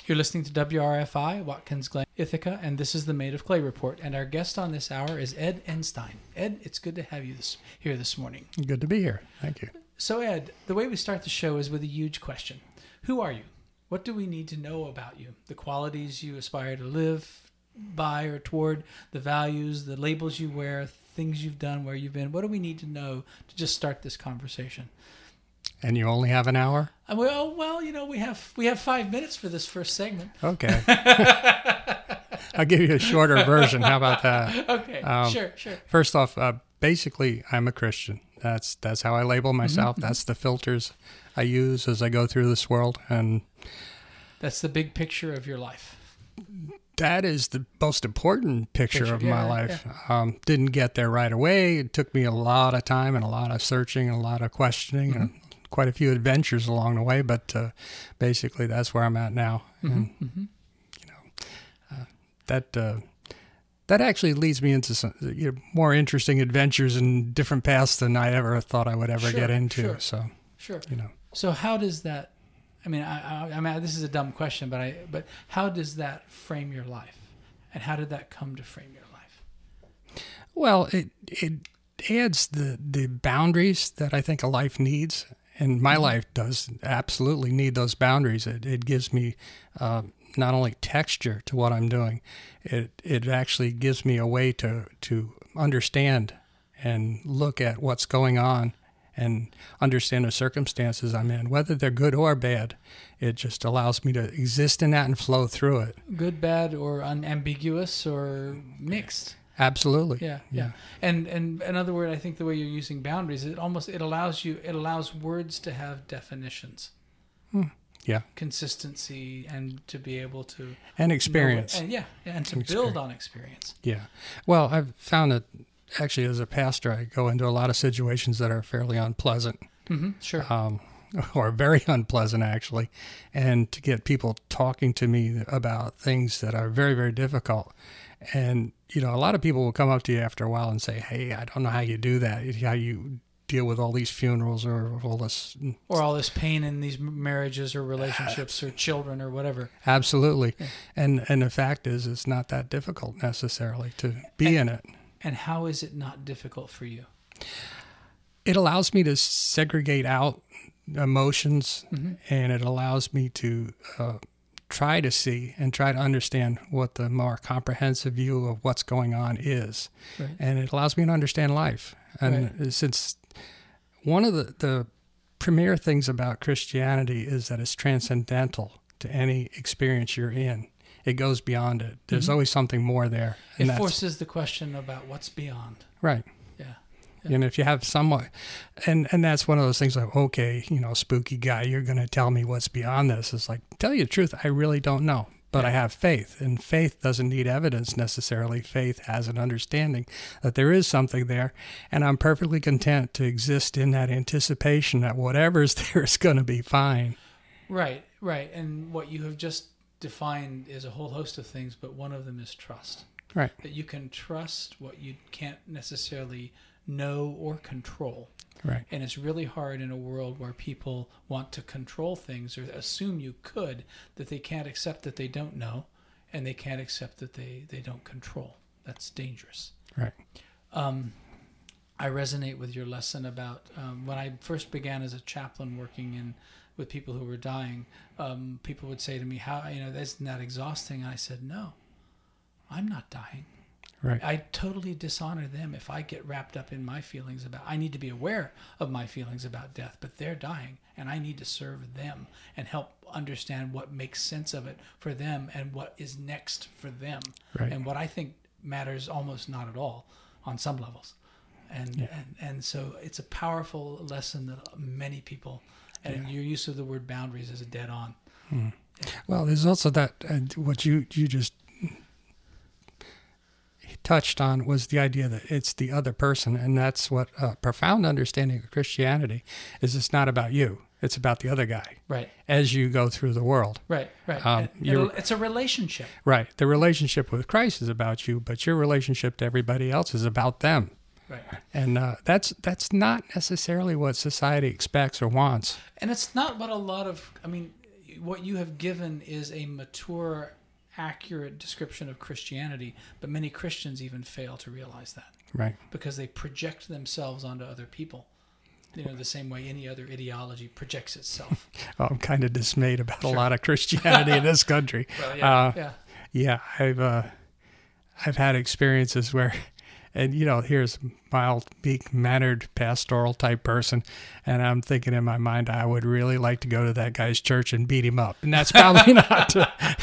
You're listening to WRFI, Watkins Glen, Ithaca, and this is the Made of Clay Report. And our guest on this hour is Ed Enstein. Ed, it's good to have you here this morning. Good to be here. Thank you. So, Ed, the way we start the show is with a huge question. Who are you? What do we need to know about you? The qualities you aspire to live by or toward, the values, the labels you wear, things you've done, where you've been. What do we need to know to just start this conversation? And you only have an hour? Well, we have 5 minutes for this first segment. Okay. I'll give you a shorter version. How about that? Okay, sure. First off, basically, I'm a Christian. That's how I label myself. Mm-hmm. That's the filters I use as I go through this world. And that's the big picture of your life. That is the most important picture of my life. Yeah. Didn't get there right away. It took me a lot of time and a lot of searching and a lot of questioning and quite a few adventures along the way. But basically, that's where I'm at now. And, that actually leads me into some more interesting adventures and different paths than I ever thought I would ever get into. Sure. So how does that? I mean, this is a dumb question, but how does that frame your life, and how did that come to frame your life? Well, it adds the boundaries that I think a life needs, and my life does absolutely need those boundaries. It gives me not only texture to what I'm doing, it actually gives me a way to understand and look at what's going on and understand the circumstances I'm in, whether they're good or bad. It just allows me to exist in that and flow through it. Good, bad, or unambiguous, or mixed. Absolutely. Yeah. And in other words, I think the way you're using boundaries, it allows words to have definitions. Yeah. Consistency, and to be able to... And experience. And to build on experience. Yeah. Well, I've found that actually as a pastor, I go into a lot of situations that are fairly unpleasant. Mm-hmm. Sure. Or very unpleasant, actually. And to get people talking to me about things that are very, very difficult. And, a lot of people will come up to you after a while and say, hey, I don't know how you do that, how you deal with all these funerals or all this... Or all this pain in these marriages or relationships or children or whatever. Absolutely. Yeah. And the fact is, it's not that difficult necessarily to be in it. And how is it not difficult for you? It allows me to segregate out emotions, and it allows me to try to see and try to understand what the more comprehensive view of what's going on is. Right. And it allows me to understand life. And since one of the premier things about Christianity is that it's transcendental to any experience you're in. It goes beyond it. There's always something more there. It forces the question about what's beyond. Right. Yeah. And if you have somewhat, and that's one of those things like, okay, spooky guy, you're going to tell me what's beyond this. It's like, tell you the truth, I really don't know, but I have faith, and faith doesn't need evidence necessarily. Faith has an understanding that there is something there, and I'm perfectly content to exist in that anticipation that whatever's there is going to be fine. Right. And what you have just defined is a whole host of things, but one of them is trust. Right. That you can trust what you can't necessarily know or control. Right. And it's really hard in a world where people want to control things or assume you could, that they can't accept that they don't know, and they can't accept that they don't control. That's dangerous. Right. I resonate with your lesson about when I first began as a chaplain working with people who were dying. People would say to me, "How isn't that exhausting?" And I said, "No, I'm not dying. Right. I totally dishonor them if I get wrapped up in my feelings about. I need to be aware of my feelings about death, but they're dying, and I need to serve them and help understand what makes sense of it for them and what is next for them, and what I think matters almost not at all on some levels." And so it's a powerful lesson that many people, and your use of the word boundaries is a dead on. Yeah. Well, there's also that what you just touched on was the idea that it's the other person, and that's what a profound understanding of Christianity is. It's not about you. It's about the other guy. Right. As you go through the world. Right. It's a relationship. Right. The relationship with Christ is about you, but your relationship to everybody else is about them. Right. And that's not necessarily what society expects or wants. And it's not what a lot of, what you have given is a mature, accurate description of Christianity, but many Christians even fail to realize that. Right. Because they project themselves onto other people. The same way any other ideology projects itself. Oh, I'm kind of dismayed about a lot of Christianity in this country. Well, Yeah, I've had experiences where, and here's a mild, meek-mannered, pastoral type person, and I'm thinking in my mind, I would really like to go to that guy's church and beat him up, and that's probably not.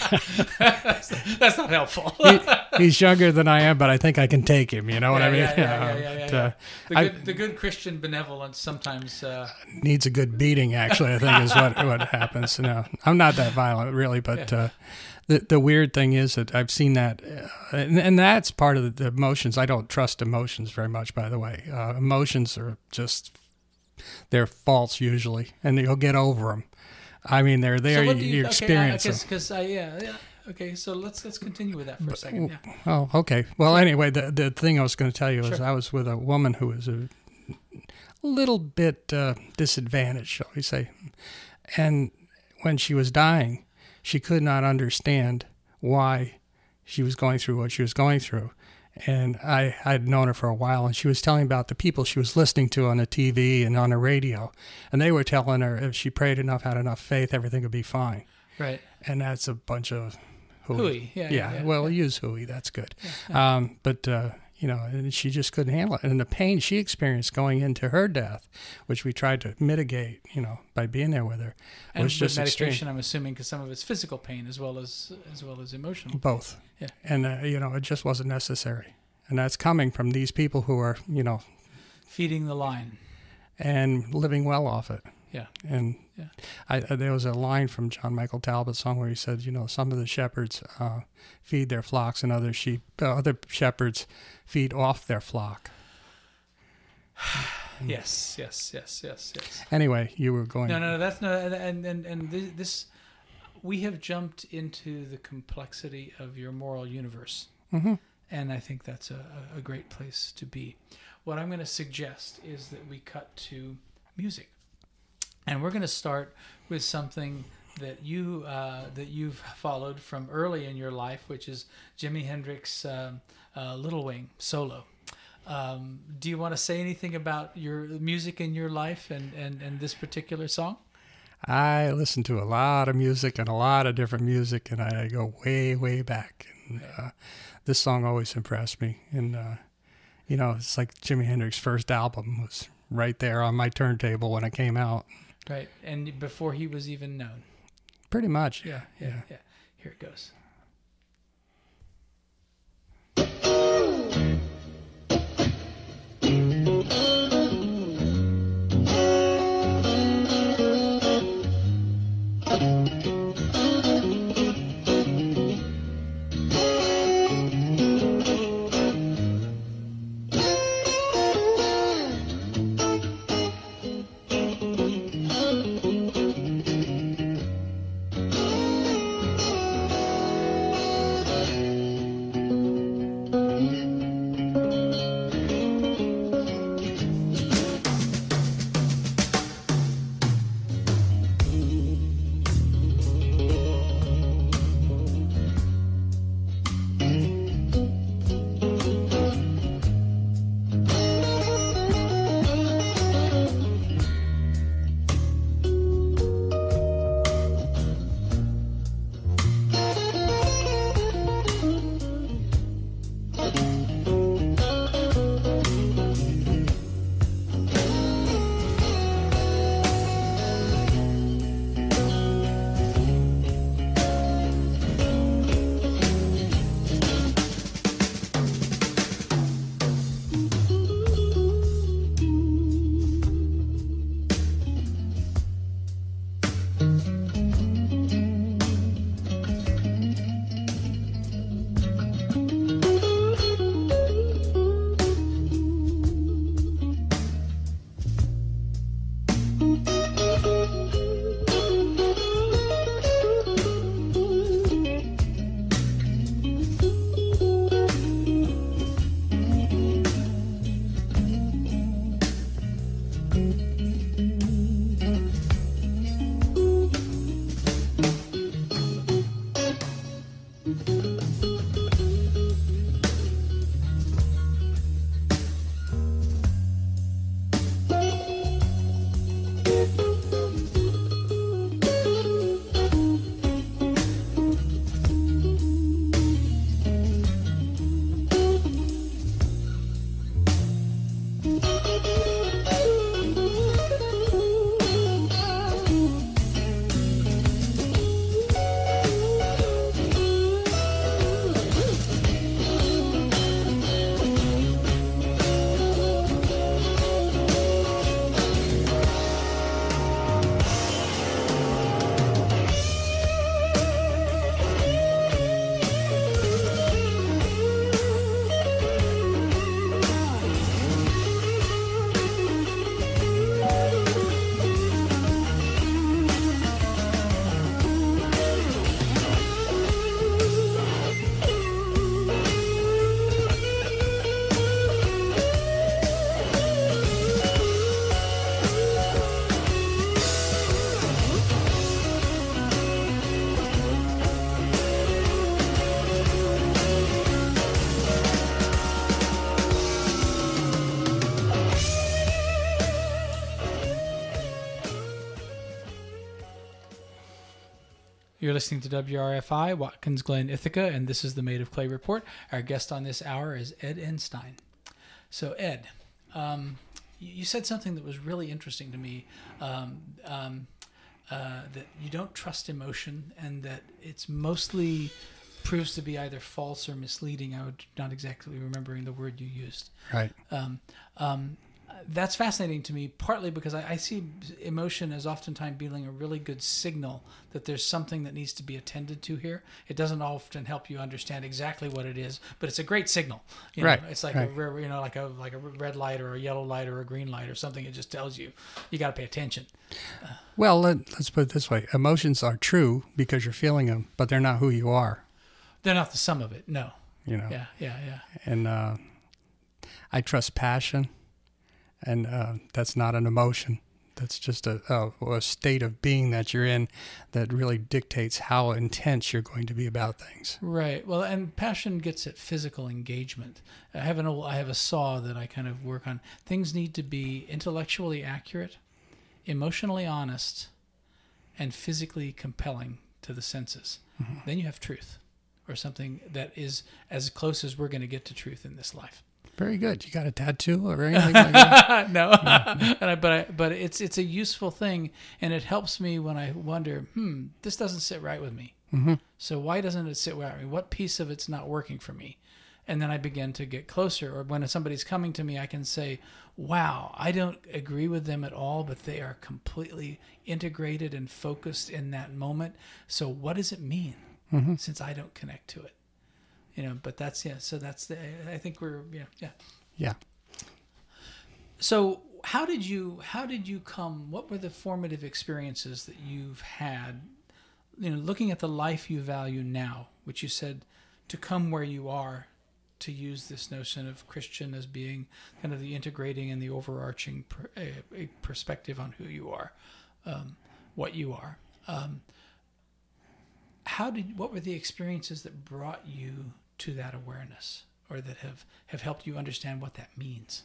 That's not helpful. He's younger than I am, but I think I can take him. You know what I mean? Yeah. The good Christian benevolence sometimes needs a good beating. Actually, I think is what happens. No, I'm not that violent, really, but. The weird thing is that I've seen that, and that's part of the emotions. I don't trust emotions very much, by the way. Emotions are they're false usually, and you'll get over them. I mean, they're there, so you experience them. Okay, so let's continue with that for a second. Yeah. Oh, okay. Well, anyway, the thing I was going to tell you is I was with a woman who was a little bit disadvantaged, shall we say, and when she was dying, she could not understand why she was going through what she was going through. And I'd known her for a while, and she was telling about the people she was listening to on the TV and on the radio. And they were telling her if she prayed enough, had enough faith, everything would be fine. Right. And that's a bunch of hooey. Use hooey. That's good. Yeah. But and she just couldn't handle it. And the pain she experienced going into her death, which we tried to mitigate, by being there with her, was just medication, extreme. I'm assuming, because some of it's physical pain as well as emotional. Both. Yeah. And, it just wasn't necessary. And that's coming from these people who are, feeding the line. And living well off it. Yeah. And there was a line from John Michael Talbot's song where he said, some of the shepherds feed their flocks and other shepherds feed off their flock. Yes. Anyway, you were going. No, that's no, and this, we have jumped into the complexity of your moral universe, and I think that's a great place to be. What I'm going to suggest is that we cut to music. And we're going to start with something that you've followed from early in your life, which is Jimi Hendrix' Little Wing solo. Do you want to say anything about your music in your life and this particular song? I listen to a lot of music and a lot of different music, and I go way, way back. And this song always impressed me. And, it's like Jimi Hendrix's first album was right there on my turntable when it came out. Right, and before he was even known. Pretty much. Yeah. Here it goes. You're listening to WRFI, Watkins Glen, Ithaca, and this is the Made of Clay Report. Our guest on this hour is Ed Enstein. So, Ed, you said something that was really interesting to me, that you don't trust emotion and that it's mostly proves to be either false or misleading. I would not exactly remembering the word you used. Right. That's fascinating to me, partly because I see emotion as oftentimes being a really good signal that there's something that needs to be attended to here. It doesn't often help you understand exactly what it is, but it's a great signal. You know, right. It's like like a red light or a yellow light or a green light or something. It just tells you got to pay attention. Well, let's put it this way: emotions are true because you're feeling them, but they're not who you are. They're not the sum of it. No. You know. Yeah. And I trust passion. And that's not an emotion. That's just a state of being that you're in that really dictates how intense you're going to be about things. Right. Well, and passion gets at physical engagement. I have a saw that I kind of work on. Things need to be intellectually accurate, emotionally honest, and physically compelling to the senses. Mm-hmm. Then you have truth, or something that is as close as we're going to get to truth in this life. Very good. You got a tattoo or anything like that? No, but it's a useful thing, and it helps me when I wonder, this doesn't sit right with me. Mm-hmm. So why doesn't it sit right with me? What piece of it's not working for me? And then I begin to get closer. Or when somebody's coming to me, I can say, wow, I don't agree with them at all, but they are completely integrated and focused in that moment. So what does it mean since I don't connect to it? You know, but that's, so that's I think we're, Yeah. So how did you come, what were the formative experiences that you've had, looking at the life you value now, which you said to come where you are, to use this notion of Christian as being kind of the integrating and the overarching perspective on who you are, what you are. What were the experiences that brought you to that awareness, or that have helped you understand what that means?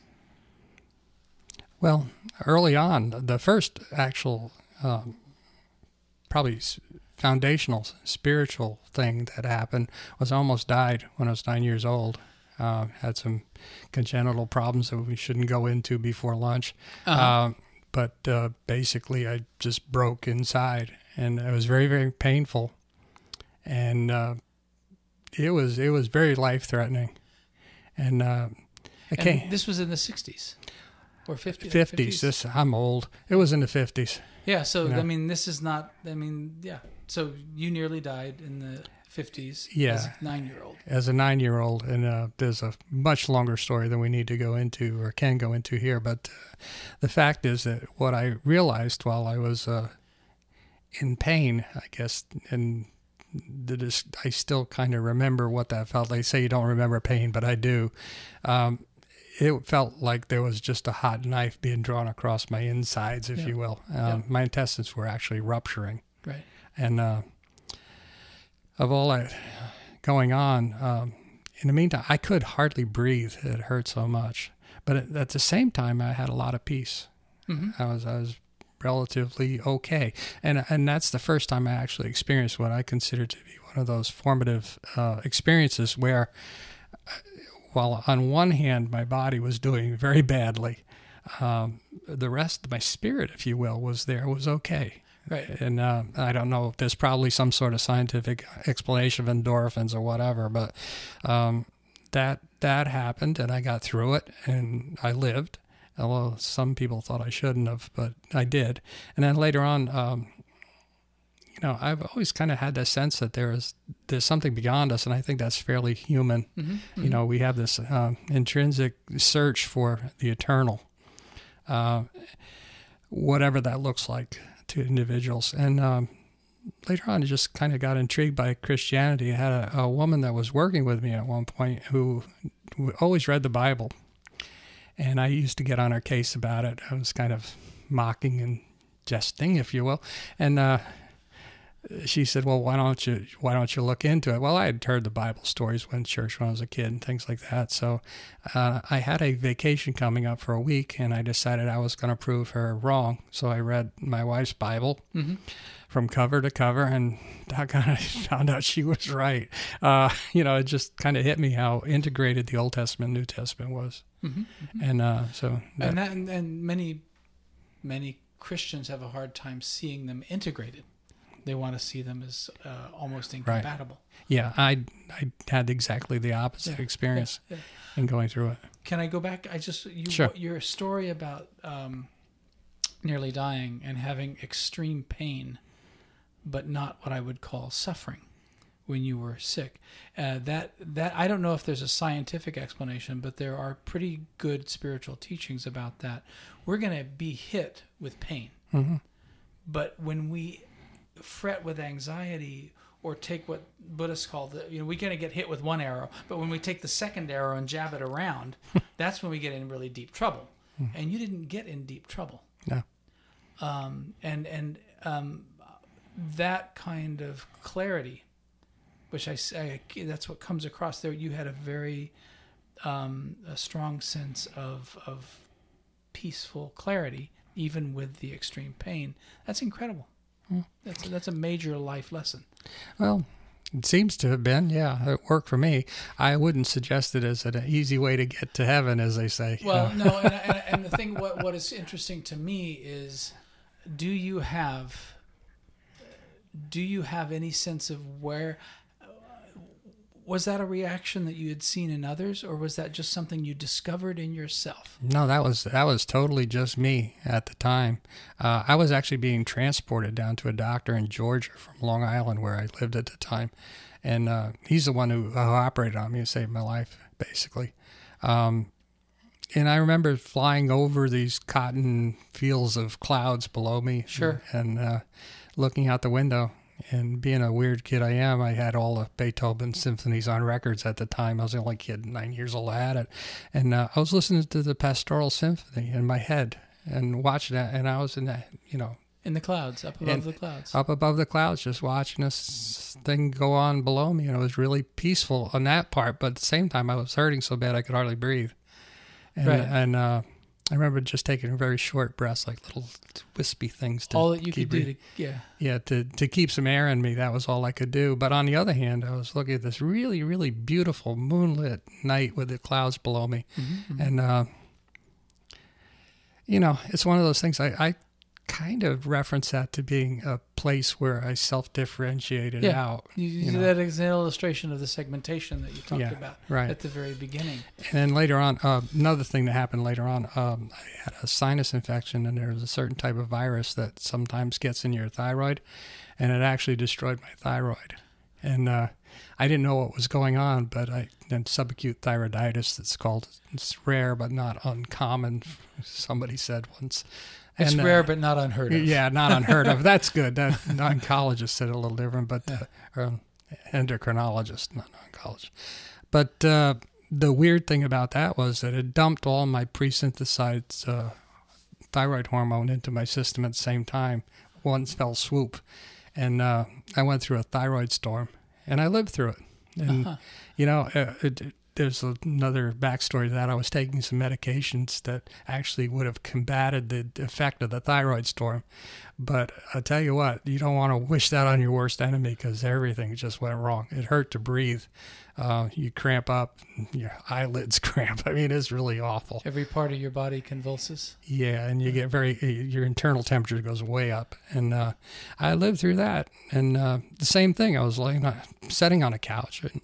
Well, early on, the first actual, probably foundational spiritual thing that happened was I almost died when I was 9 years old. Had some congenital problems that we shouldn't go into before lunch. But basically, I just broke inside, and it was very, very painful. And it was very life-threatening. And this was in the 60s or 50s? 50s. I'm old. It was in the 50s. Yeah, so, this is not, So you nearly died in the 50s as a 9-year-old. As a 9-year-old, and there's a much longer story than we need to go into or can go into here. But the fact is that what I realized while I was in pain, I guess, and I still kind of remember what that felt like. They say you don't remember pain, but I do. It felt like there was just a hot knife being drawn across my insides, if you will. My intestines were actually rupturing. Right. And of all that going on, in the meantime, I could hardly breathe. It hurt so much. But at the same time, I had a lot of peace. Mm-hmm. I was relatively okay. And that's the first time I actually experienced what I consider to be one of those formative experiences where, while on one hand my body was doing very badly, the rest of my spirit, if you will, was okay. Right. And I don't know if there's probably some sort of scientific explanation of endorphins or whatever, but that happened, and I got through it, and I lived. Although some people thought I shouldn't have, but I did. And then later on, I've always kind of had this sense that there's something beyond us, and I think that's fairly human. Mm-hmm. We have this intrinsic search for the eternal, whatever that looks like to individuals. And later on, I just kind of got intrigued by Christianity. I had a woman that was working with me at one point who always read the Bible. And I used to get on her case about it. I was kind of mocking and jesting, if you will. And she said, well, why don't you look into it? Well, I had heard the Bible stories when church when I was a kid and things like that. So I had a vacation coming up for a week, and I decided I was going to prove her wrong. So I read my wife's Bible from cover to cover, and I kind of found out she was right. It just kind of hit me how integrated the Old Testament and New Testament was. And so and many Christians have a hard time seeing them integrated. They want to see them as almost incompatible. Right. Yeah, I had exactly the opposite experience in going through it. Can I go back? Sure. Your story about nearly dying and having extreme pain, but not what I would call suffering when you were sick. That I don't know if there's a scientific explanation, but there are pretty good spiritual teachings about that. We're going to be hit with pain, but when we fret with anxiety or take what Buddhists call we're going to get hit with one arrow, but when we take the second arrow and jab it around, that's when we get in really deep trouble. And you didn't get in deep trouble. No. That kind of clarity, which I say, that's what comes across there. You had a very a strong sense of peaceful clarity, even with the extreme pain. That's incredible. That's a major life lesson. Well, it seems to have been. Yeah, it worked for me. I wouldn't suggest it as an easy way to get to heaven, as they say. Well, no, and the thing, what is interesting to me is, do you have any sense of where, was that a reaction that you had seen in others, or was that just something you discovered in yourself? No, that was totally just me at the time. I was actually being transported down to a doctor in Georgia from Long Island, where I lived at the time, and he's the one who operated on me and saved my life, basically. And I remember flying over these cotton fields of clouds below me, Sure, and looking out the window. And being a weird kid I am, I had all the Beethoven symphonies on records at the time. I was the only kid, 9 years old, I had it. And I was listening to the Pastoral Symphony in my head and watching that. And I was in that, in the clouds, up above the clouds. Up above the clouds, just watching this thing go on below me. And it was really peaceful on that part. But at the same time, I was hurting so bad I could hardly breathe. And, right. And I remember just taking very short breaths, like little wispy things. All that you could do to keep some air in me. That was all I could do. But on the other hand, I was looking at this really, really beautiful moonlit night with the clouds below me. And, it's one of those things I kind of reference that to being a place where I self-differentiated out. That is an illustration of the segmentation that you talked about at the very beginning. And then later on, another thing that happened later on, I had a sinus infection, and there was a certain type of virus that sometimes gets in your thyroid, and it actually destroyed my thyroid. And I didn't know what was going on, but then subacute thyroiditis, it's rare but not uncommon, somebody said once. It's rare, but not unheard of. Yeah, not unheard of. That's good. That oncologist said it a little different, but endocrinologist, not oncologist. But the weird thing about that was that it dumped all my pre-synthesized thyroid hormone into my system at the same time, one fell swoop. And I went through a thyroid storm, and I lived through it. And, there's another backstory to that. I was taking some medications that actually would have combated the effect of the thyroid storm. But I'll tell you what, you don't want to wish that on your worst enemy, because everything just went wrong. It hurt to breathe. You cramp up, your eyelids cramp. I mean, it's really awful. Every part of your body convulses. Yeah, and you get your internal temperature goes way up. And I lived through that. And the same thing, I was sitting on a couch, and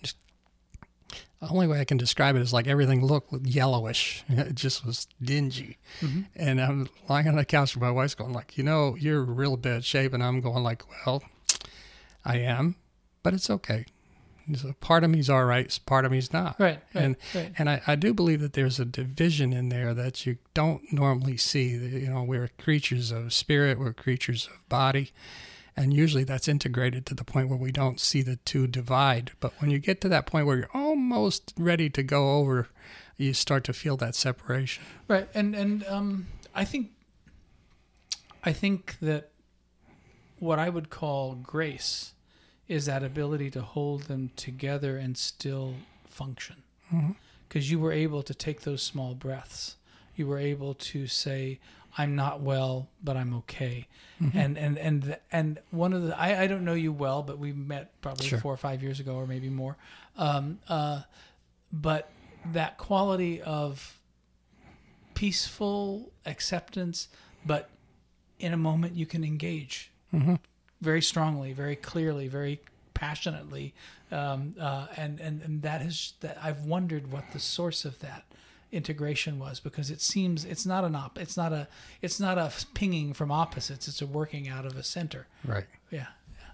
the only way I can describe it is like everything looked yellowish. It just was dingy. And I'm lying on the couch with my wife's going like, you're in real bad shape. And I'm going like, well, I am, but it's okay. So part of me's all right, part of me's not. Right. And I do believe that there's a division in there that you don't normally see. We're creatures of spirit, we're creatures of body. And usually that's integrated to the point where we don't see the two divide. But when you get to that point where you're almost ready to go over, you start to feel that separation. Right. And I think that what I would call grace is that ability to hold them together and still function. Because you were able to take those small breaths. You were able to say, I'm not well, but I'm okay. And one of the, I don't know you well, but we met probably 4 or 5 years ago or maybe more. But that quality of peaceful acceptance, but in a moment you can engage very strongly, very clearly, very passionately, and that is that I've wondered what the source of that integration was, because it seems it's not a pinging from opposites, it's a working out of a center. Right. Yeah.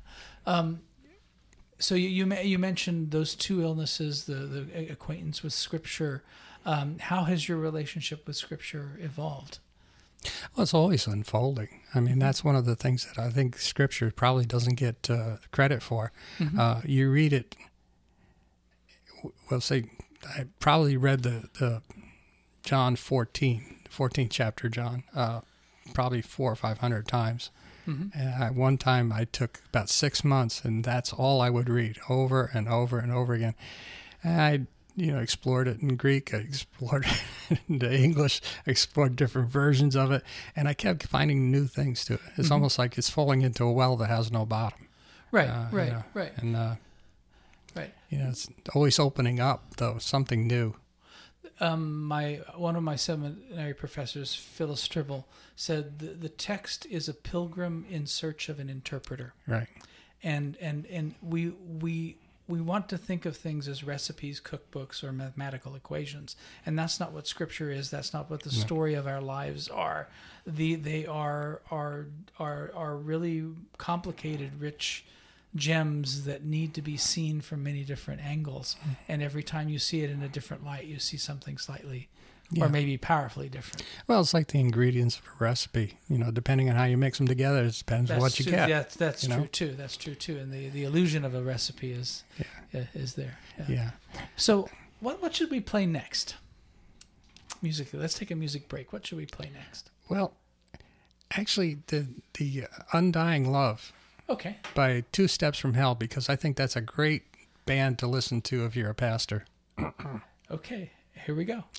So you mentioned those two illnesses, the acquaintance with Scripture. How has your relationship with Scripture evolved? Well, it's always unfolding. I mean, that's one of the things that I think Scripture probably doesn't get credit for. You read it, well, say, I probably read the John 14th chapter, John, probably 400 or 500 times. And one time I took about 6 months, and that's all I would read over and over and over again. And I explored it in Greek, I explored it into English, explored different versions of it, and I kept finding new things to it. It's almost like it's falling into a well that has no bottom. Right. And it's always opening up, though, something new. One of my seminary professors, Phyllis Stribble, said the text is a pilgrim in search of an interpreter. Right. And we want to think of things as recipes, cookbooks, or mathematical equations, and that's not what Scripture is. That's not what the story of our lives are. They are really complicated, rich gems that need to be seen from many different angles. And every time you see it in a different light, you see something slightly, or maybe powerfully different. Well, it's like the ingredients of a recipe. Depending on how you mix them together, it depends on what you get. Yeah, that's true too. That's true too. And the illusion of a recipe is there. Yeah. So, what should we play next? Musically, let's take a music break. What should we play next? Well, actually, the Undying Love. Okay. By Two Steps from Hell, because I think that's a great band to listen to if you're a pastor. Okay, here we go.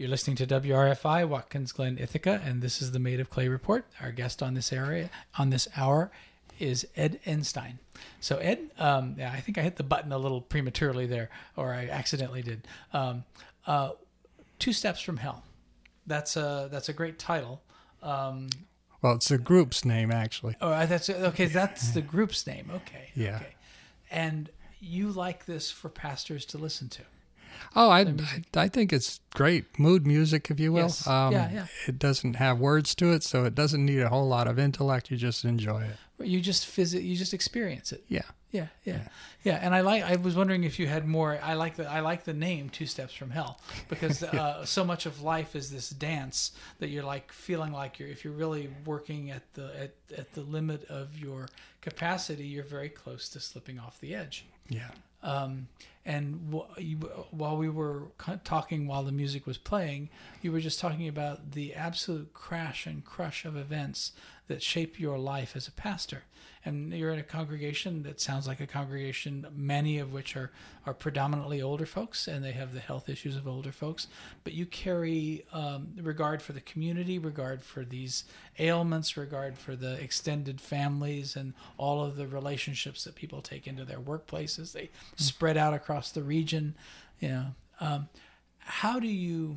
You're listening to WRFI, Watkins Glen, Ithaca, and this is the Made of Clay Report. Our guest on this hour is Ed Enstein. So Ed, I think I hit the button a little prematurely there, or I accidentally did. 2 Steps from Hell. That's a great title. Well, it's the group's name, actually. Oh, that's okay. That's the group's name. Okay. Yeah. Okay. And you like this for pastors to listen to? Oh, I think it's great mood music, if you will. Yes. Yeah. It doesn't have words to it, so it doesn't need a whole lot of intellect. You just enjoy it. You just experience it. Yeah. Yeah. And I was wondering if you had more. I like the name 2 Steps from Hell, because so much of life is this dance that you're like feeling like if you're really working at the limit of your capacity, you're very close to slipping off the edge. Yeah. And while we were talking, while the music was playing, you were just talking about the absolute crash and crush of events that shape your life as a pastor. And you're in a congregation that sounds like a congregation, many of which are predominantly older folks, and they have the health issues of older folks. But you carry regard for the community, regard for these ailments, regard for the extended families and all of the relationships that people take into their workplaces. They spread out across the region. How do you,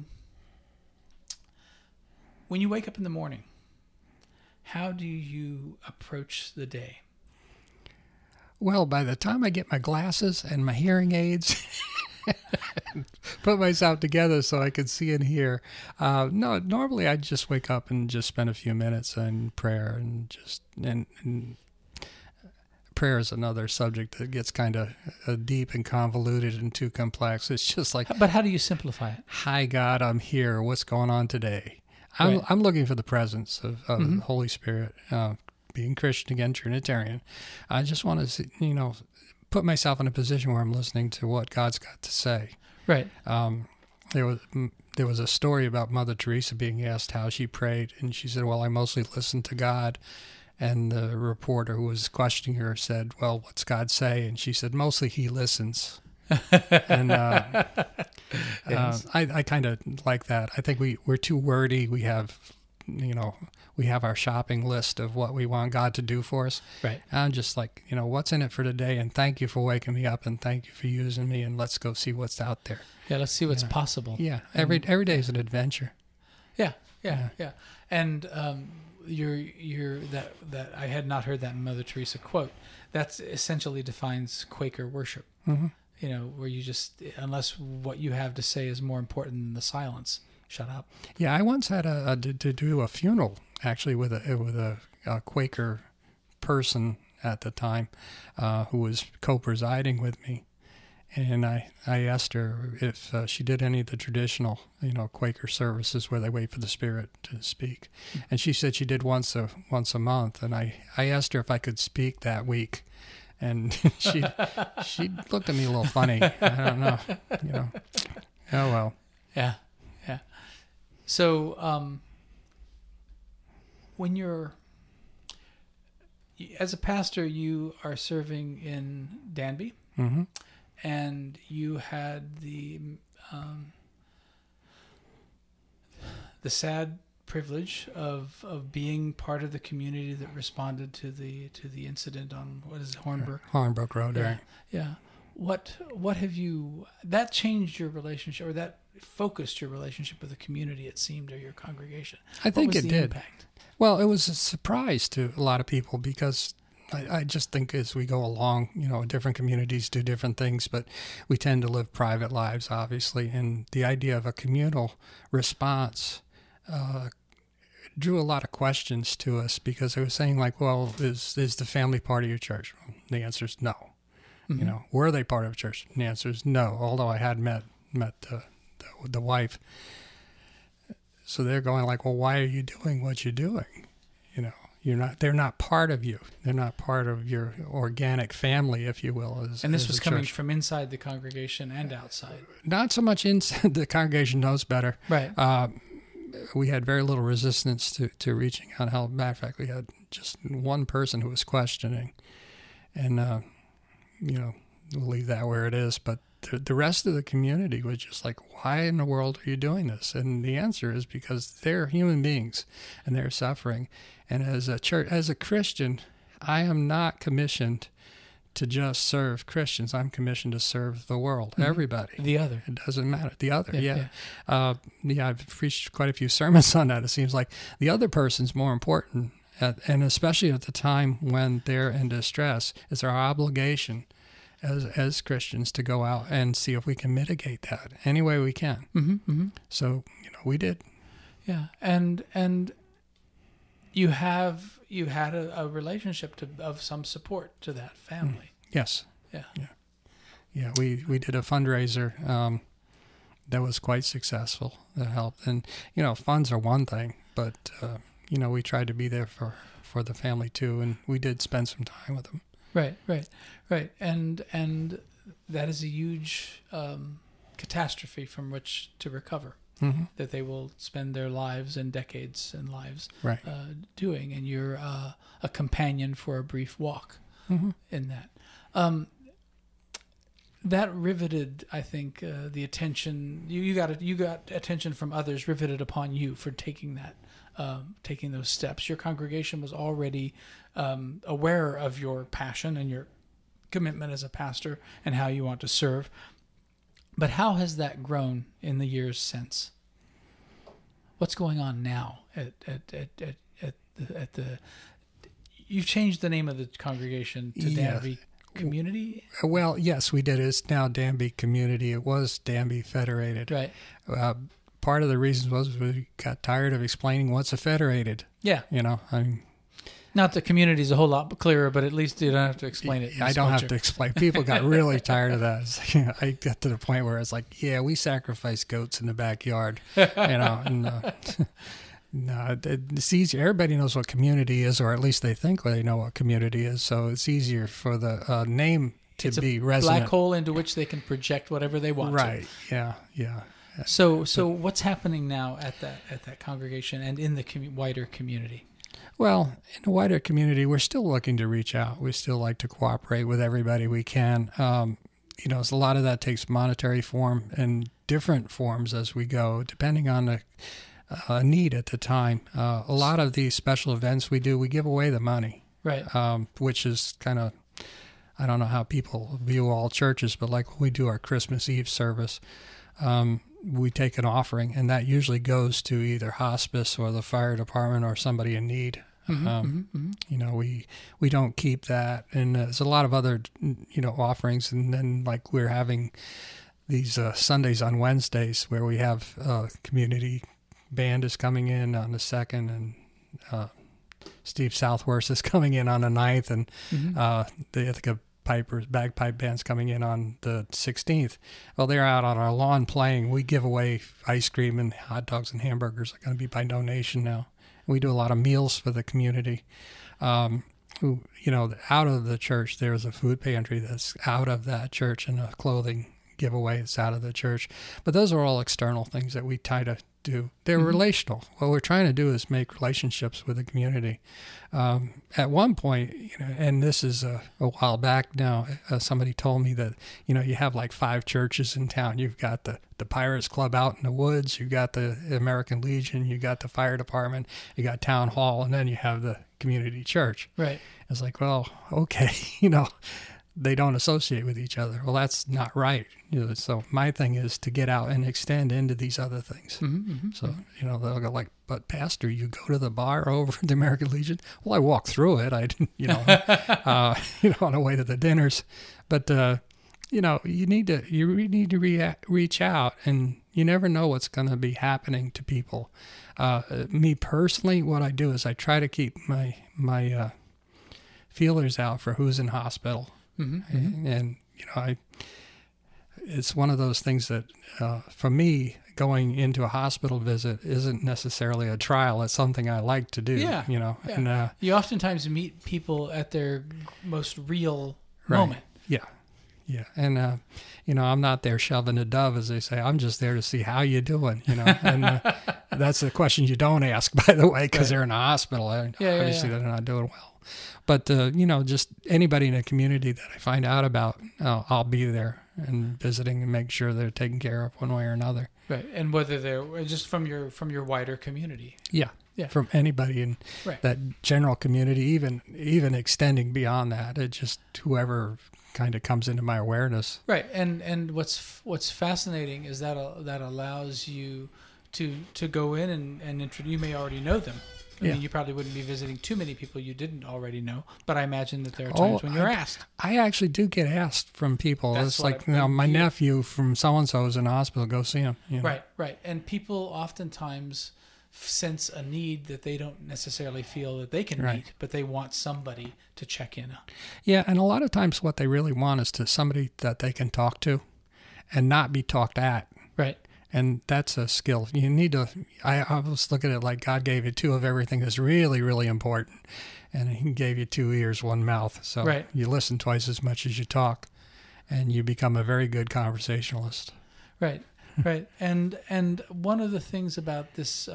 when you wake up in the morning, how do you approach the day? Well, by the time I get my glasses and my hearing aids, put myself together so I can see and hear. No, normally I just wake up and just spend a few minutes in prayer, and prayer is another subject that gets kind of deep and convoluted and too complex. It's just like, but how do you simplify it? Hi, God, I'm here. What's going on today? Right. I'm looking for the presence of the Holy Spirit. Being Christian, again, Trinitarian, I just want to see, put myself in a position where I'm listening to what God's got to say. Right. There was a story about Mother Teresa being asked how she prayed, and she said, "Well, I mostly listened to God." And the reporter who was questioning her said, "Well, what's God say?" And she said, "Mostly He listens." And Yes. I kind of like that. I think we're too wordy. We have our shopping list of what we want God to do for us. Right. I'm just like, what's in it for today? And thank you for waking me up, and thank you for using me, and let's go see what's out there. Yeah, let's see what's possible. Yeah, every day is an adventure. Yeah. And you're that I had not heard that Mother Teresa quote. That essentially defines Quaker worship. Mm-hmm. Where you just, unless what you have to say is more important than the silence, shut up. Yeah, I once had to do a funeral actually with a Quaker person at the time who was co-presiding with me, and I asked her if she did any of the traditional Quaker services where they wait for the Spirit to speak, and she said she did once a month, and I asked her if I could speak that week. And she looked at me a little funny. I don't know. Oh well. Yeah. So when you're as a pastor, you are serving in Danby, Mm-hmm. and you had the sad privilege of being part of the community that responded to the incident on Hornbrook Road. Yeah. Right. Yeah. What have you, that changed your relationship, or that focused your relationship with the community, it seemed, or your congregation? I think what was it the did. Impact? Well, it was a surprise to a lot of people because I just think as we go along, different communities do different things, but we tend to live private lives, obviously, and the idea of a communal response drew a lot of questions to us because they were saying like, well, is the family part of your church? Well, the answer is no. Mm-hmm. Were they part of a church? And the answer is no, although I had met the wife. So they're going like, well, why are you doing what you're doing? They're not part of you. They're not part of your organic family, if you will. And this as was a coming church. from inside the congregation and outside. Not so much inside. The congregation knows better. Right. We had very little resistance to reaching out. As a matter of fact, we had just one person who was questioning. And, we'll leave that where it is. But the rest of the community was just like, why in the world are you doing this? And the answer is because they're human beings and they're suffering. And as a Christian, I am not commissioned to just serve Christians. I'm commissioned to serve the world, everybody. The other. It doesn't matter. The other, yeah. I've preached quite a few sermons on that. It seems like the other person's more important, and especially at the time when they're in distress, it's our obligation as Christians to go out and see if we can mitigate that any way we can. So, we did. Yeah, and you had a relationship of some support to that family. Yes. Yeah. We did a fundraiser that was quite successful. That helped, and funds are one thing, but we tried to be there for the family too, and we did spend some time with them. Right, and that is a huge catastrophe from which to recover. That they will spend their lives and decades and lives doing, and you're a companion for a brief walk in that. That riveted, I think, the attention. You got attention from others riveted upon you for taking those steps. Your congregation was already aware of your passion and your commitment as a pastor and how you want to serve. But how has that grown in the years since? What's going on now at the? You've changed the name of the congregation to Danby Community. Well, yes, we did. It's now Danby Community. It was Danby Federated. Right. Part of the reason was we got tired of explaining what's a federated. Yeah. Not the community is a whole lot clearer, but at least you don't have to explain it. I don't have to explain. People got really tired of that. I got to the point where it's like, we sacrifice goats in the backyard, And, no, it's easier. Everybody knows what community is, or at least they think they know what community is. So it's easier for the name to be resonant. Black hole into which they can project whatever they want. Right. To. Yeah. So what's happening now at that congregation and in the wider community? Well, in the wider community, we're still looking to reach out. We still like to cooperate with everybody we can. So a lot of that takes monetary form and different forms as we go, depending on the need at the time. A lot of these special events we do, we give away the money. Right. Which is kind of, I don't know how people view all churches, but like when we do our Christmas Eve service, we take an offering, and that usually goes to either hospice or the fire department or somebody in need. We don't keep that, and there's a lot of other offerings, and then like we're having these Sundays on Wednesdays where we have community band is coming in on the 2nd, and Steve Southworth is coming in on the 9th, and the Ithaca bagpipe band's coming in on the 16th. Well, they're out on our lawn playing. We give away ice cream, and hot dogs and hamburgers are going to be by donation now. We do a lot of meals for the community. Out of the church, there's a food pantry that's out of that church, and a clothing giveaway that's out of the church. But those are all external things that we try to do. They're relational. What we're trying to do is make relationships with the community. At one point, and this is a while back now, somebody told me that, you have like 5 churches in town. You've got the Pirates Club out in the woods. You've got the American Legion. You got the fire department. You got town hall, and then you have the community church. Right. It's like, well, okay, they don't associate with each other. Well, that's not right. So my thing is to get out and extend into these other things. So, they'll go like, but Pastor, you go to the bar over at the American Legion? Well, I walk through it. I didn't, on the way to the dinners. But, you need to reach out, and you never know what's going to be happening to people. Me personally, what I do is I try to keep my feelers out for who's in hospital. And it's one of those things that, for me, going into a hospital visit isn't necessarily a trial. It's something I like to do. Yeah. And you oftentimes meet people at their most real moment. Yeah. Yeah, and I'm not there shoving a dove, as they say. I'm just there to see how you doing, and that's the question you don't ask, by the way, because they're in the hospital. Obviously, they're not doing well. But just anybody in a community that I find out about, I'll be there and visiting and make sure they're taken care of one way or another. Right, and whether they're just from your wider community. Yeah. From anybody in that general community, even extending beyond that. It just whoever kind of comes into my awareness. Right, and what's fascinating is that allows you to go in and introduce. You may already know them. I mean, you probably wouldn't be visiting too many people you didn't already know, but I imagine that there are times when you're asked. I actually do get asked from people. It's like, my nephew from so-and-so is in the hospital, go see him. Right. And people oftentimes sense a need that they don't necessarily feel that they can meet, but they want somebody to check in on. Yeah, and a lot of times what they really want is to somebody that they can talk to and not be talked at. Right. And that's a skill. You need to, I was looking at it like God gave you two of everything that's really, really important. And he gave you 2 ears, 1 mouth. So you listen twice as much as you talk, and you become a very good conversationalist. Right. Right. And one of the things about this,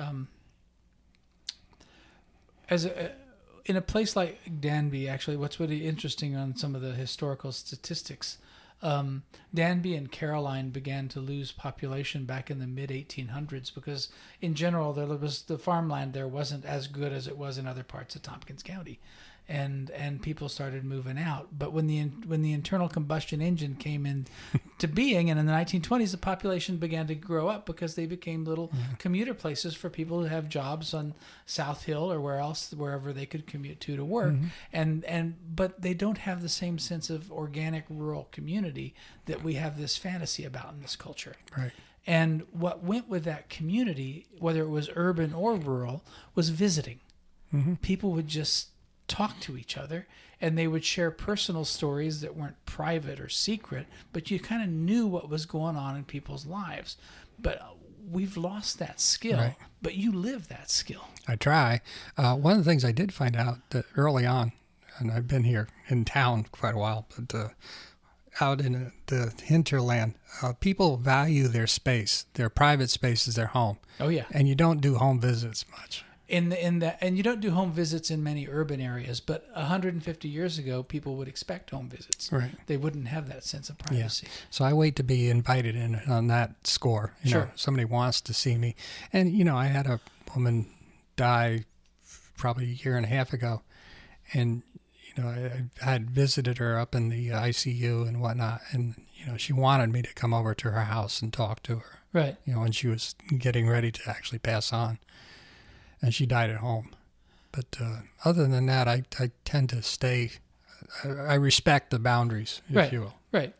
in a place like Danby, actually, what's really interesting on some of the historical statistics, Danby and Caroline began to lose population back in the mid-1800s because, in general, the farmland there wasn't as good as it was in other parts of Tompkins County, and people started moving out. But when the internal combustion engine came into being, and in the 1920s, the population began to grow up because they became little commuter places for people to have jobs on South Hill or wherever they could commute to work. But they don't have the same sense of organic rural community that we have this fantasy about in this culture. Right. And what went with that community, whether it was urban or rural, was visiting. Mm-hmm. People would just talk to each other, and they would share personal stories that weren't private or secret, but you kind of knew what was going on in people's lives. But we've lost that skill, but you live that skill. I try. One of the things I did find out that early on, and I've been here in town quite a while, but out in the hinterland, people value their space. Their private space is their home. Oh, yeah. And you don't do home visits much. And you don't do home visits in many urban areas, but 150 years ago, people would expect home visits. Right. They wouldn't have that sense of privacy. Yeah. So I wait to be invited in on that score. You know, somebody wants to see me. And, I had a woman die probably a year and a half ago. And, I had visited her up in the ICU and whatnot. And, she wanted me to come over to her house and talk to her. Right. And she was getting ready to actually pass on. And she died at home. But other than that, I tend to stay. I respect the boundaries, if you will. Right.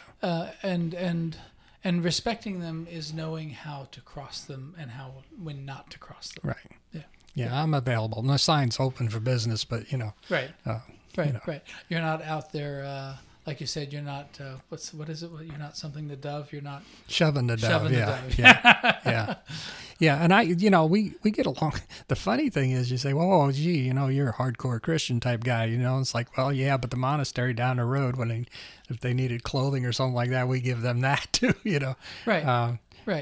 And respecting them is knowing how to cross them and when not to cross them. Right. Yeah. I'm available. My sign's open for business, but Right. Right. You're not out there. Like you said, you're not, what is it? You're not something the dove. You're not shoving the dove. Yeah. And we get along. The funny thing is you say, well, gee, you're a hardcore Christian type guy, It's like, well, yeah, but the monastery down the road, if they needed clothing or something like that, we give them that too, Right.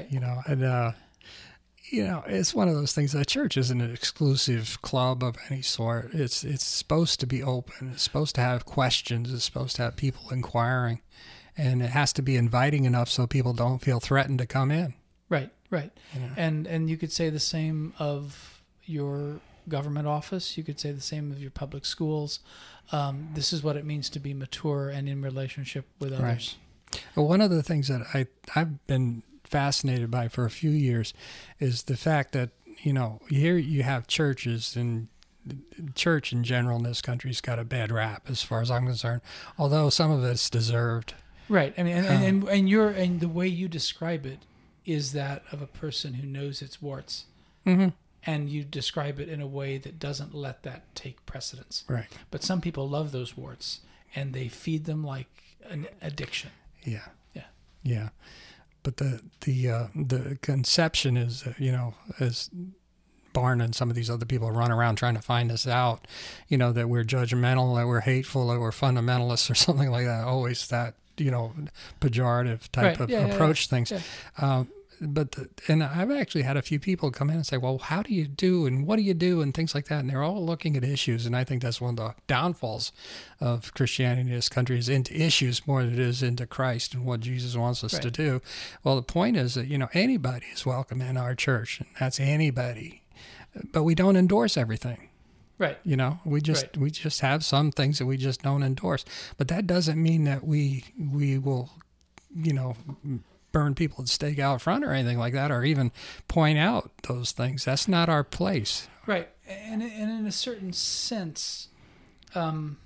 And, it's one of those things. The church isn't an exclusive club of any sort. It's supposed to be open. It's supposed to have questions. It's supposed to have people inquiring. And it has to be inviting enough so people don't feel threatened to come in. Right. And you could say the same of your government office. You could say the same of your public schools. This is what it means to be mature and in relationship with others. Right. Well, one of the things that I've been fascinated by for a few years is the fact that here you have churches, and church in general in this country's got a bad rap as far as I'm concerned, although some of it's deserved. Right. I mean, and the way you describe it is that of a person who knows its warts. Mm-hmm. And you describe it in a way that doesn't let that take precedence. Right. But some people love those warts, and they feed them like an addiction. Yeah. But the conception is, as Barna and some of these other people run around trying to find us out, that we're judgmental, that we're hateful, that we're fundamentalists or something like that. Always that pejorative type of approach things. Yeah. And I've actually had a few people come in and say, well, how do you do and what do you do and things like that. And they're all looking at issues. And I think that's one of the downfalls of Christianity in this country is into issues more than it is into Christ and what Jesus wants us to do. Well, the point is that, anybody is welcome in our church, and that's anybody. But we don't endorse everything. Right. We just have some things that we just don't endorse. But that doesn't mean that we will, burn people at stake out front or anything like that, or even point out those things. That's not our place. Right. And in a certain sense, from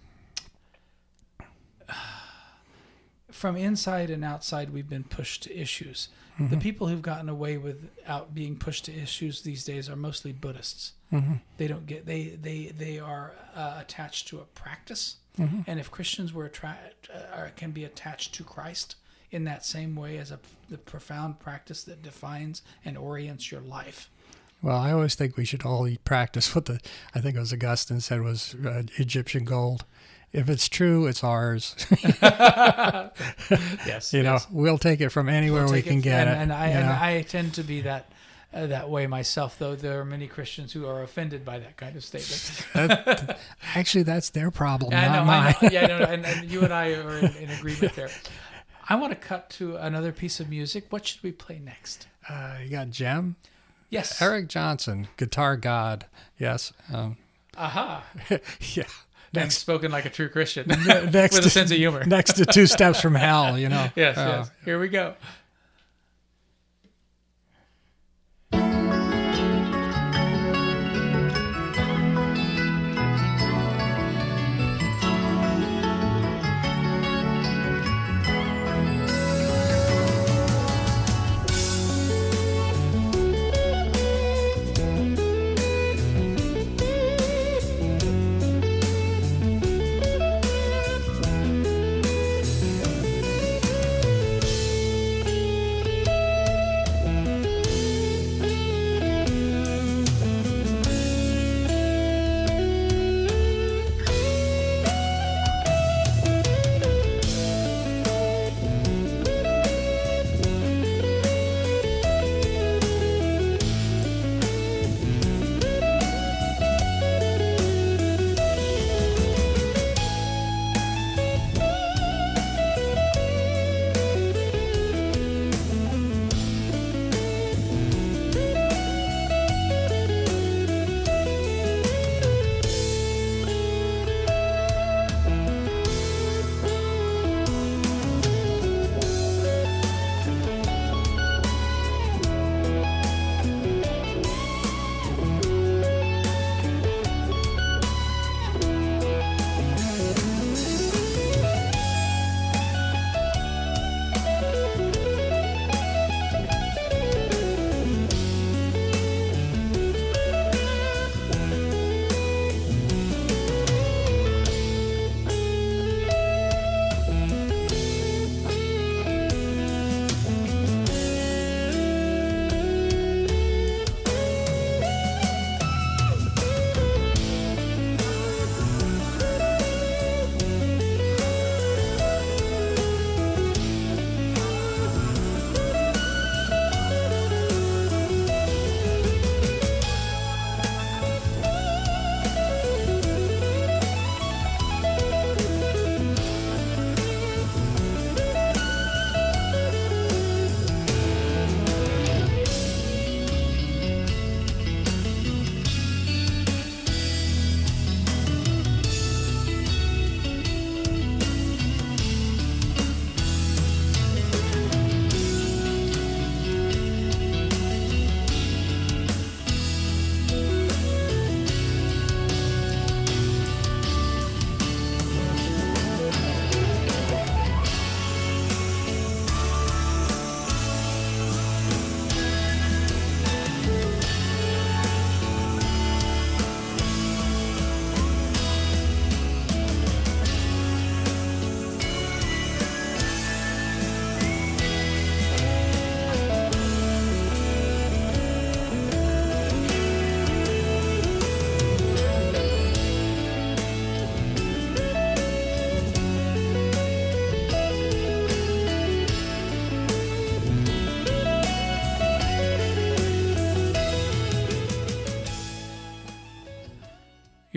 inside and outside, we've been pushed to issues. Mm-hmm. The people who've gotten away without being pushed to issues these days are mostly Buddhists. Mm-hmm. They don't get they are attached to a practice, mm-hmm. and if Christians can be attached to Christ in that same way as the profound practice that defines and orients your life. Well, I always think we should all practice what I think it was Augustine said was Egyptian gold. If it's true, it's ours. Yes. We'll take it from anywhere we can get it. And I tend to be that way myself, though there are many Christians who are offended by that kind of statement. Actually, that's their problem, not mine. And you and I are in agreement there. I want to cut to another piece of music. What should we play next? You got Gem? Yes. Eric Johnson, Guitar God. Yes. Aha. Yeah. Next, spoken like a true Christian with a sense of humor. Next to Two Steps from Hell, Yes. Here we go.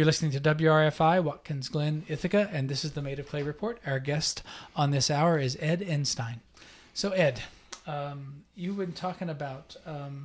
You're listening to WRFI, Watkins Glen, Ithaca, and this is the Made of Clay Report. Our guest on this hour is Ed Enstein. So, Ed, you've been talking about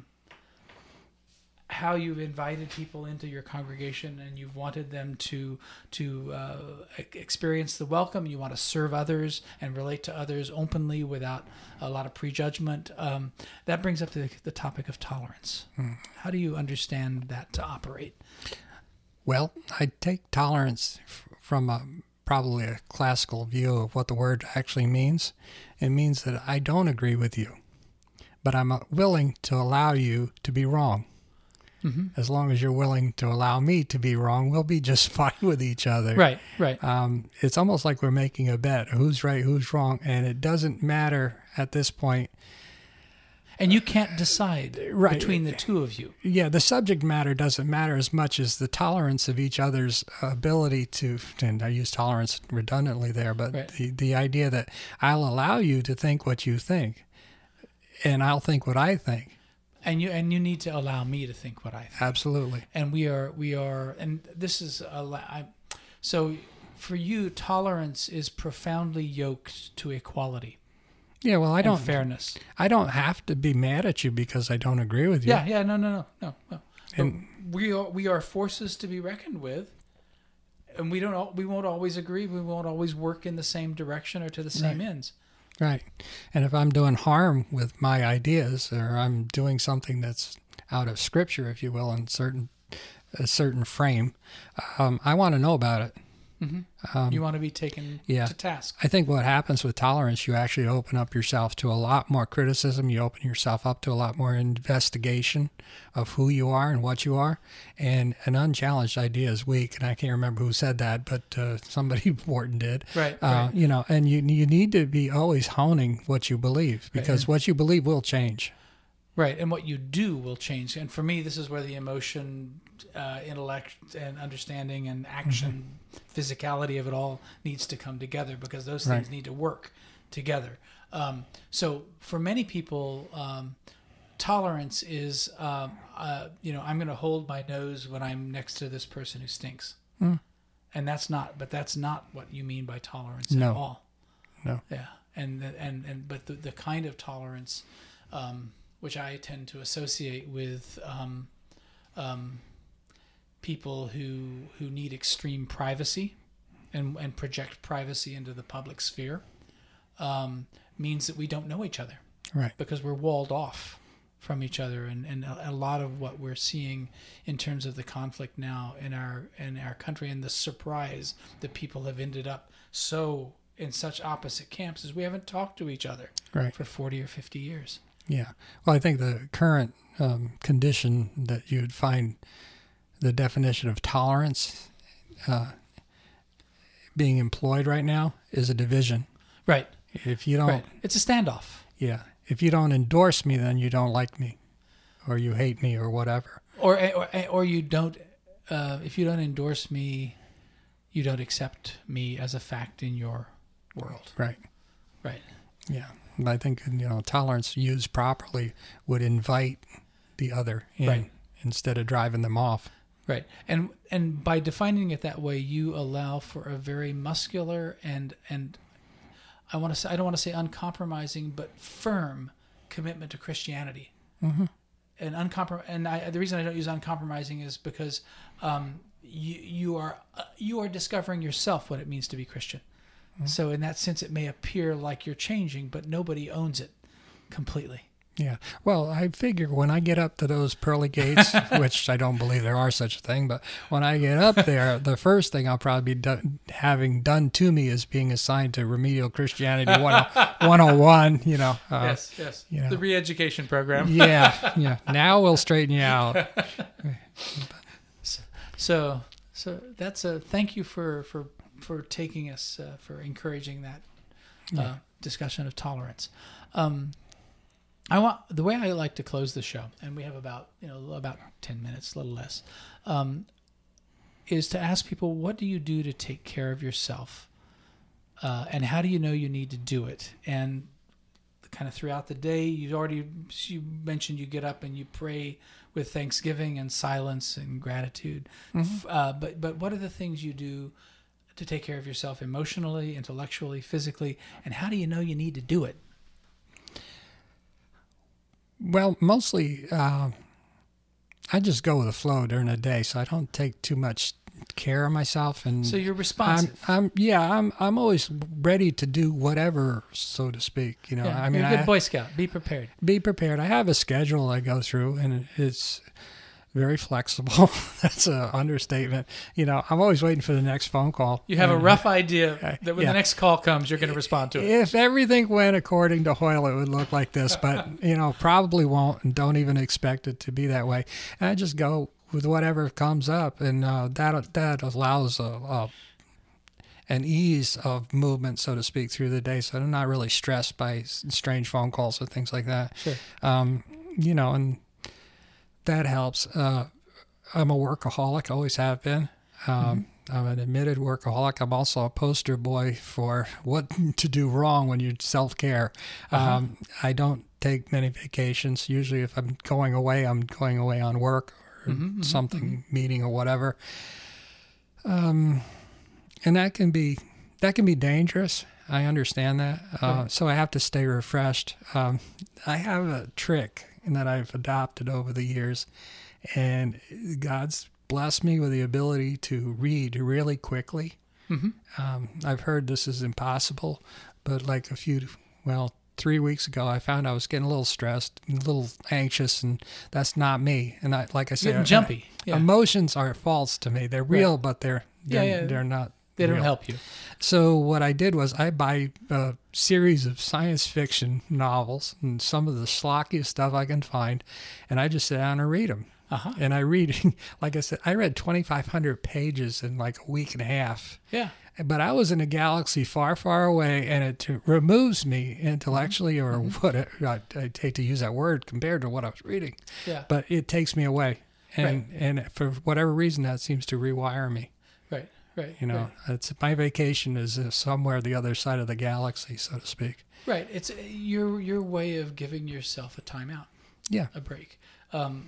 how you've invited people into your congregation and you've wanted them to experience the welcome. You want to serve others and relate to others openly without a lot of prejudgment. That brings up the topic of tolerance. How do you understand that to operate? Well, I take tolerance from probably a classical view of what the word actually means. It means that I don't agree with you, but I'm willing to allow you to be wrong. Mm-hmm. As long as you're willing to allow me to be wrong, we'll be just fine with each other. Right, right. It's almost like we're making a bet, who's right, who's wrong, and it doesn't matter at this point. And you can't decide between the two of you. Yeah, the subject matter doesn't matter as much as the tolerance of each other's ability to, and I use tolerance redundantly there, but the idea that I'll allow you to think what you think, and I'll think what I think. And you need to allow me to think what I think. Absolutely. And we are, and this is so for you, tolerance is profoundly yoked to equality. Yeah, well, fairness. I don't have to be mad at you because I don't agree with you. Yeah, no. And we are forces to be reckoned with, and we won't always agree. We won't always work in the same direction or to the same ends. Right. And if I'm doing harm with my ideas, or I'm doing something that's out of Scripture, if you will, in a certain frame, I want to know about it. Mm-hmm. You want to be taken to task. I think what happens with tolerance, you actually open up yourself to a lot more criticism. You open yourself up to a lot more investigation of who you are and what you are. And an unchallenged idea is weak. And I can't remember who said that, but somebody important did. Right. And you need to be always honing what you believe, because what you believe will change. Right, and what you do will change. And for me, this is where the emotion, intellect, and understanding and action, physicality of it all needs to come together, because those things need to work together. So for many people, tolerance is, I'm going to hold my nose when I'm next to this person who stinks. And that's not what you mean by tolerance at all. No. Yeah, but the kind of tolerance, which I tend to associate with people who need extreme privacy and project privacy into the public sphere, means that we don't know each other. Right. Because we're walled off from each other. And a lot of what we're seeing in terms of the conflict now in our country, and the surprise that people have ended up in such opposite camps, is we haven't talked to each other for 40 or 50 years. Yeah. Well, I think the current condition that you would find the definition of tolerance being employed right now is a division. Right. If you don't... It's a standoff. Yeah. If you don't endorse me, then you don't like me, or you hate me, or whatever. Or you don't... if you don't endorse me, you don't accept me as a fact in your world. Right. Right. Yeah. I think, tolerance used properly would invite the other in instead of driving them off. Right. And by defining it that way, you allow for a very muscular and I don't want to say uncompromising, but firm commitment to Christianity. Mm-hmm. And the reason I don't use uncompromising is because you are discovering yourself what it means to be Christian. So in that sense, it may appear like you're changing, but nobody owns it completely. Yeah. Well, I figure when I get up to those pearly gates, which I don't believe there are such a thing, but when I get up there, the first thing I'll probably be having done to me is being assigned to Remedial Christianity 101, Yes. The re-education program. Yeah. Now we'll straighten you out. So that's thank you for taking us, for encouraging that discussion of tolerance. The way I like to close the show, and we have about 10 minutes, a little less, is to ask people, what do you do to take care of yourself, and how do you know you need to do it? And kind of throughout the day? You mentioned you get up and you pray with thanksgiving and silence and gratitude. But what are the things you do to take care of yourself emotionally, intellectually, physically, and how do you know you need to do it? Well, mostly I just go with the flow during the day, so I don't take too much care of myself. And so you're responsive. I'm always ready to do whatever, so to speak. You know, Yeah, I mean, you're a good Boy Scout. Be prepared. Be prepared. I have a schedule I go through, and it's very flexible. That's an understatement. You know, I'm always waiting for the next phone call. You have a rough idea that when the next call comes, you're going to respond to it. If everything went according to Hoyle, it would look like this, but, you know, probably won't, and don't even expect it to be that way. And I just go with whatever comes up, and that allows an ease of movement, so to speak, through the day, so I'm not really stressed by strange phone calls or things like that. Sure. You know, and that helps. I'm a workaholic, always have been. I'm an admitted workaholic. I'm also a poster boy for what to do wrong when you self-care. I don't take many vacations. Usually if I'm going away on work or something, meeting or whatever. And that can be dangerous. I understand that. So I have to stay refreshed. I have a trick that I've adopted over the years, and God's blessed me with the ability to read really quickly. I've heard this is impossible, but like 3 weeks ago, I found I was getting a little stressed, a little anxious, and that's not me. And like I said, getting jumpy. Yeah. Emotions are false to me. They're real, but they're not. They don't real. help you. So what I did was I buy a series of science fiction novels and some of the schlockiest stuff I can find, and I just sit down and read them. And I read, like I said, I read 2,500 pages in like a week and a half. Yeah. But I was in a galaxy far, far away, and it removes me intellectually, or what I hate to use that word compared to what I was reading. Yeah. But it takes me away, and for whatever reason, that seems to rewire me. Right. You know, it's my vacation is somewhere the other side of the galaxy, so to speak. Right. It's your way of giving yourself a timeout. Yeah. A break. And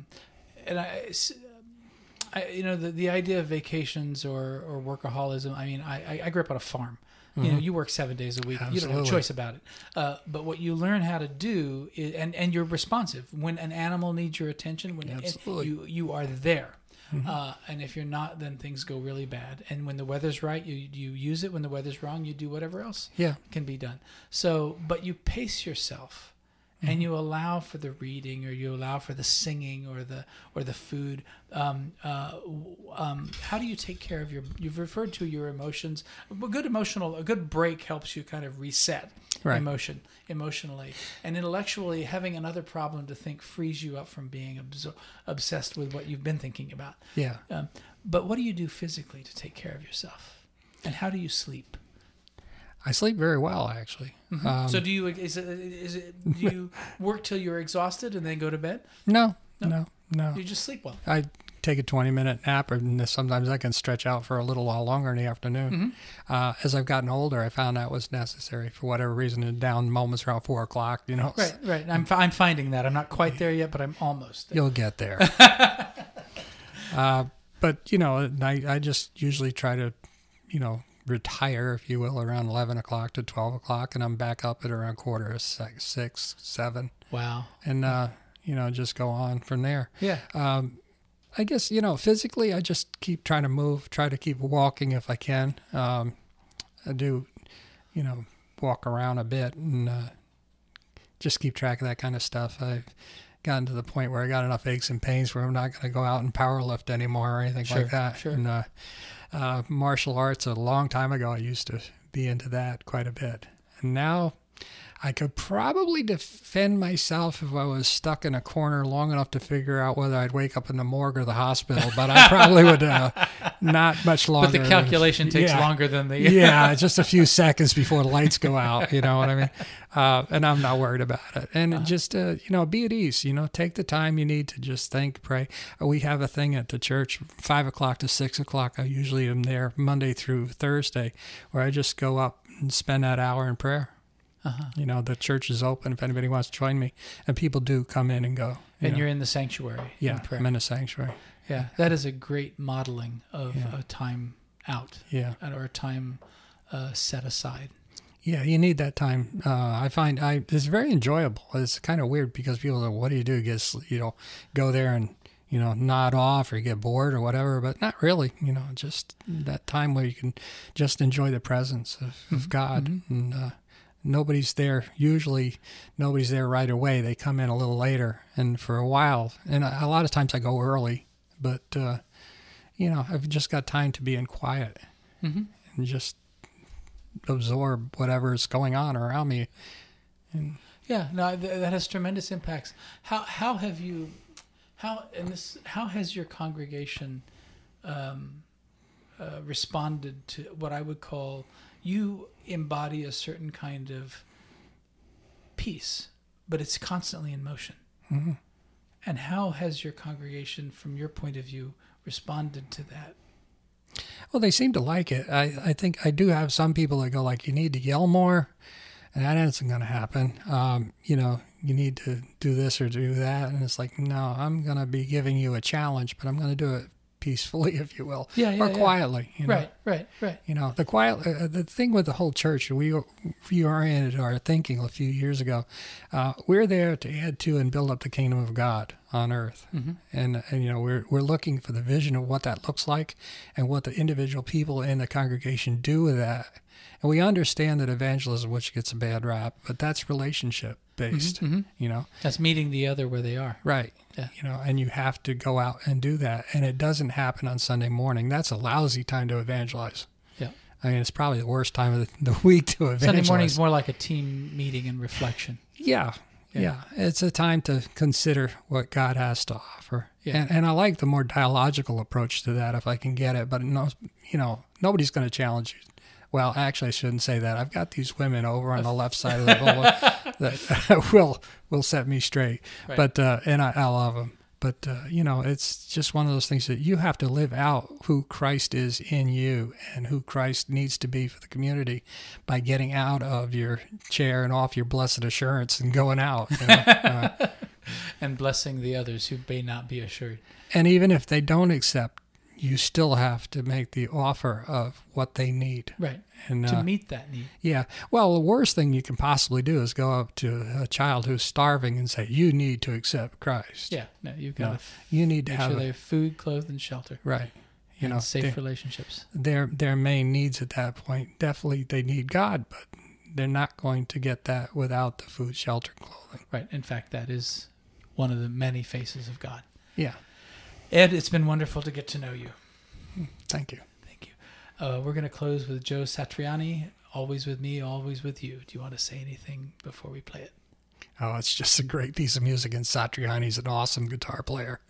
I you know, the idea of vacations or workaholism. I mean, I grew up on a farm. You know, you work 7 days a week. Absolutely. You don't have a choice about it. But what you learn how to do is, and you're responsive when an animal needs your attention. When you are there. And if you're not, then things go really bad. And when the weather's right, you use it. When the weather's wrong, you do whatever else can be done. So, but you pace yourself, and you allow for the reading, or you allow for the singing, or the food. How do you take care of you've referred to your emotions. A good break helps you kind of reset emotionally, and intellectually. Having another problem to think frees you up from being obsessed with what you've been thinking about. Yeah. But what do you do physically to take care of yourself, and how do you sleep? I sleep very well, actually. So do you do you work till you're exhausted and then go to bed? No. You just sleep well. I take a 20-minute nap, and sometimes I can stretch out for a little while longer in the afternoon. As I've gotten older, I found that was necessary for whatever reason. And down moments around 4 o'clock, you know. Right. I'm finding that. I'm not quite there yet, but I'm almost there. You'll get there. But, you know, I just usually try to, you know, retire, if you will, around 11 o'clock to 12 o'clock, and I'm back up at around 6, 7. Wow. And, you know, just go on from there. Yeah. I guess, you know, physically, I just keep trying to move, try to keep walking if I can. I do, you know, walk around a bit and just keep track of that kind of stuff. I've gotten to the point where I got enough aches and pains where I'm not going to go out and power lift anymore or anything like that. Sure. And, martial arts, a long time ago, I used to be into that quite a bit. And now I could probably defend myself if I was stuck in a corner long enough to figure out whether I'd wake up in the morgue or the hospital, but I probably would not much longer. But the calculation takes longer than the... Yeah, just a few seconds before the lights go out, you know what I mean? And I'm not worried about it. And just, you know, be at ease, you know, take the time you need to just think, pray. We have a thing at the church, 5 o'clock to 6 o'clock. I usually am there Monday through Thursday, where I just go up and spend that hour in prayer. You know, the church is open if anybody wants to join me, and people do come in and go. And you're in the sanctuary. Yeah, I'm in a sanctuary. Yeah, that is a great modeling of a time out. Yeah, or a time set aside. Yeah, you need that time. I find it's very enjoyable. It's kind of weird because people are, what do you do? Go there and, nod off or get bored or whatever, but not really, just that time where you can just enjoy the presence of God. And nobody's there. Usually nobody's there right away. They come in a little later and for a while. And a lot of times I go early, but, I've just got time to be in quiet and just absorb whatever is going on around me. And that has tremendous impacts. How has your congregation responded to what I would call, you embody a certain kind of peace, but it's constantly in motion. And how has your congregation, from your point of view, responded to that? Well, they seem to like it. I think I do have some people that go like, you need to yell more, and that isn't going to happen. You need to do this or do that. And it's like, no, I'm going to be giving you a challenge, but I'm going to do it peacefully, if you will, or quietly. Right. The thing with the whole church, we reoriented our thinking a few years ago. We're there to add to and build up the kingdom of God on earth, and we're looking for the vision of what that looks like and what the individual people in the congregation do with that. And we understand that evangelism, which gets a bad rap, but that's relationship based. That's meeting the other where they are. Right. Yeah. And you have to go out and do that. And it doesn't happen on Sunday morning. That's a lousy time to evangelize. Yeah. I mean, it's probably the worst time of the week to evangelize. Sunday morning is more like a team meeting and reflection. Yeah. It's a time to consider what God has to offer. Yeah. And I like the more dialogical approach to that if I can get it. But, nobody's going to challenge you. Well, actually, I shouldn't say that. I've got these women over on the left side of the bowl that will set me straight. Right. But and I love them. But it's just one of those things that you have to live out who Christ is in you and who Christ needs to be for the community by getting out of your chair and off your blessed assurance and going out. And blessing the others who may not be assured. And even if they don't accept, you still have to make the offer of what they need. Right. And to meet that need. Yeah. Well, the worst thing you can possibly do is go up to a child who's starving and say, you need to accept Christ. Yeah. No, you've got to you need to make have sure they have food, clothes, and shelter. Right. And safe relationships. Their main needs at that point, definitely they need God, but they're not going to get that without the food, shelter, and clothing. Right. In fact, that is one of the many faces of God. Yeah. Ed, it's been wonderful to get to know you. Thank you. Thank you. We're going to close with Joe Satriani, Always With Me, Always With You. Do you want to say anything before we play it? Oh, it's just a great piece of music, and Satriani's an awesome guitar player.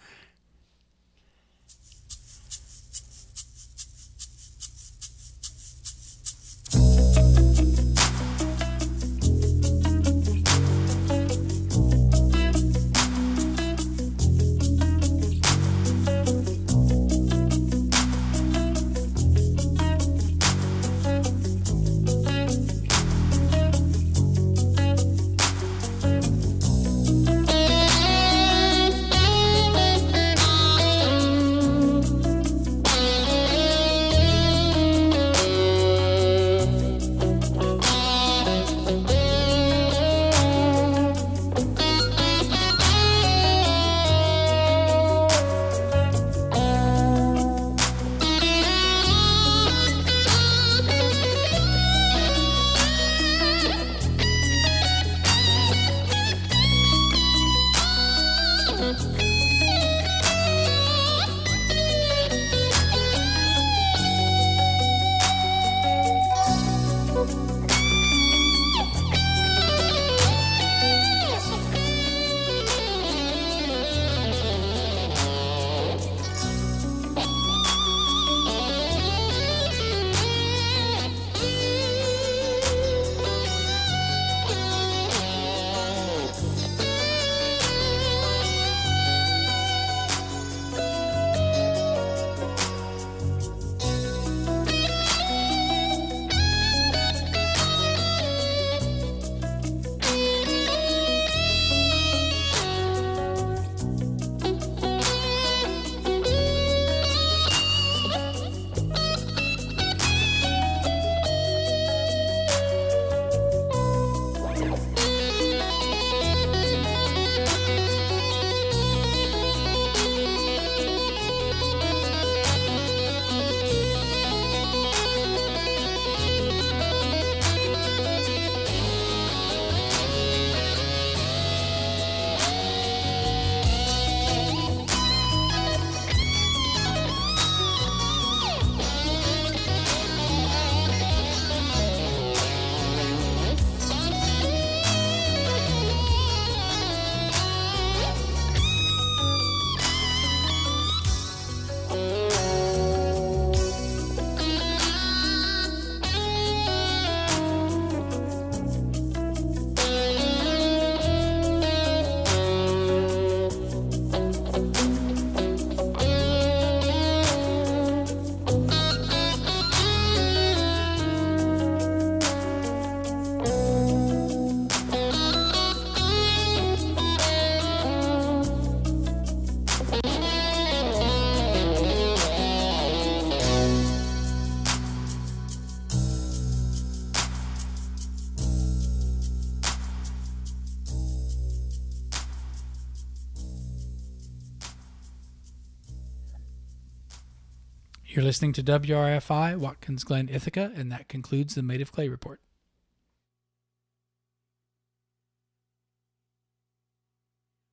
You're listening to WRFI, Watkins Glen, Ithaca, and that concludes the Made of Clay Report.